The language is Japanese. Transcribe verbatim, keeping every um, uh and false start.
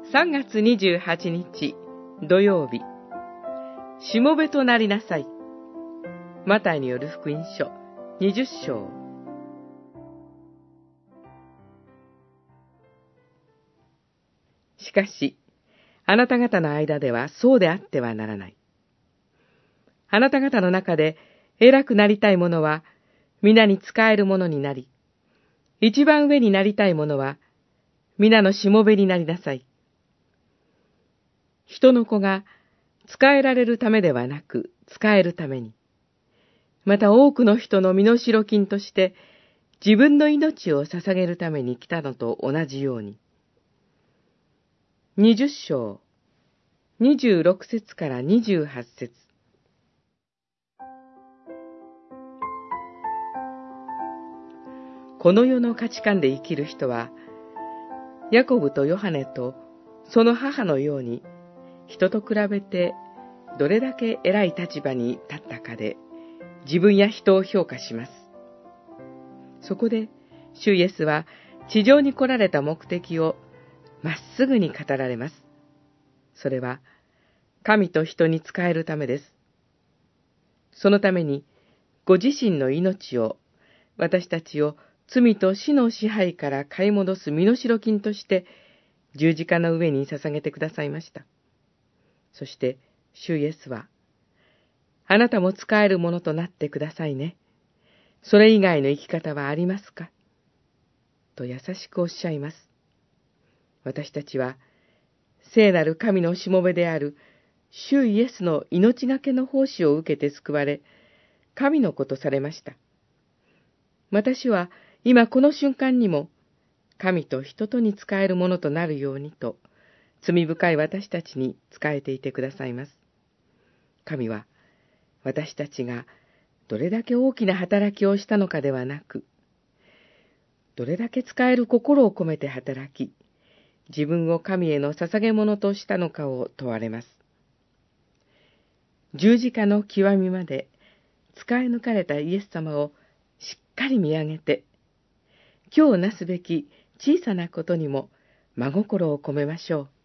さんがつにじゅうはちにち土曜日、しもべとなりなさい。マタイによる福音書にじゅっしょう。しかし、あなた方の間ではそうであってはならない。あなた方の中で偉くなりたい者は皆に仕える者になり、一番上になりたい者は皆のしもべになりなさい。人の子が仕えられるためではなく仕えるために、また多くの人の身代金として自分の命を捧げるために来たのと同じように。にじゅっしょう、にじゅうろくせつからにじゅうはっせつ。この世の価値観で生きる人は、ヤコブとヨハネとその母のように、人と比べてどれだけ偉い立場に立ったかで、自分や人を評価します。そこで、主イエスは地上に来られた目的をまっすぐに語られます。それは、神と人に仕えるためです。そのために、ご自身の命を、私たちを罪と死の支配から買い戻す身代金として、十字架の上に捧げてくださいました。そして、主イエスは、あなたも仕えるものとなってくださいね。それ以外の生き方はありますか？と優しくおっしゃいます。私たちは、聖なる神のしもべである、主イエスの命がけの奉仕を受けて救われ、神の子とされました。私は、今この瞬間にも、神と人とに仕えるものとなるようにと、罪深い私たちに仕えていてくださいます。神は、私たちがどれだけ大きな働きをしたのかではなく、どれだけ使える心を込めて働き、自分を神への捧げ物としたのかを問われます。十字架の極みまで使い抜かれたイエス様をしっかり見上げて、今日なすべき小さなことにも真心を込めましょう。